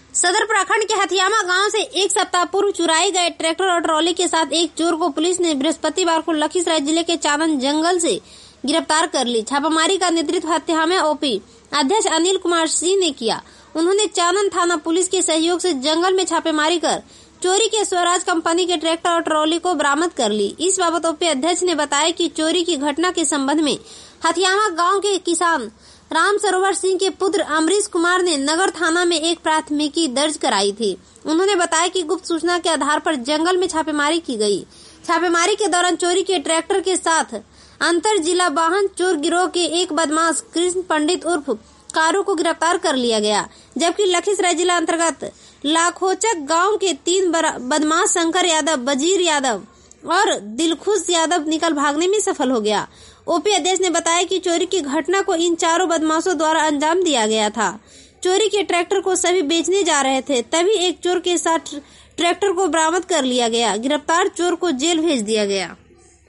सदर प्रखंड के हथियामा गांव से एक सप्ताह पूर्व चुराए गए ट्रैक्टर और ट्रॉली के साथ एक चोर को पुलिस ने बृहस्पतिवार को लखीसराय जिले के चानन जंगल से गिरफ्तार कर ली। छापामारी का नेतृत्व हथियामा ओपी अध्यक्ष अनिल कुमार सिंह ने किया। उन्होंने चानन थाना पुलिस के सहयोग से जंगल में छापेमारी कर चोरी के स्वराज कंपनी के ट्रैक्टर और ट्रॉली को बरामद कर ली। इस बाबत ओपी अध्यक्ष ने बताया कि चोरी की घटना के संबंध में हथियामा गांव के किसान राम सरोवर सिंह के पुत्र अमरीश कुमार ने नगर थाना में एक प्राथमिकी दर्ज कराई थी। उन्होंने बताया कि गुप्त सूचना के आधार पर जंगल में छापेमारी की गई। छापेमारी के दौरान चोरी के ट्रैक्टर के साथ अंतर जिला वाहन चोर गिरोह के एक बदमाश कृष्ण पंडित उर्फ कारू को गिरफ्तार कर लिया गया, जबकि लखीसराय जिला अंतर्गत लाखोचक गांव के 3 बदमाश शंकर यादव, बजीर यादव और दिलखुश यादव निकल भागने में सफल हो गया। ओपी अध्यक्ष ने बताया कि चोरी की घटना को इन चारों बदमाशों द्वारा अंजाम दिया गया था। चोरी के ट्रैक्टर को सभी बेचने जा रहे थे, तभी एक चोर के साथ ट्रैक्टर को बरामद कर लिया गया। गिरफ्तार चोर को जेल भेज दिया गया।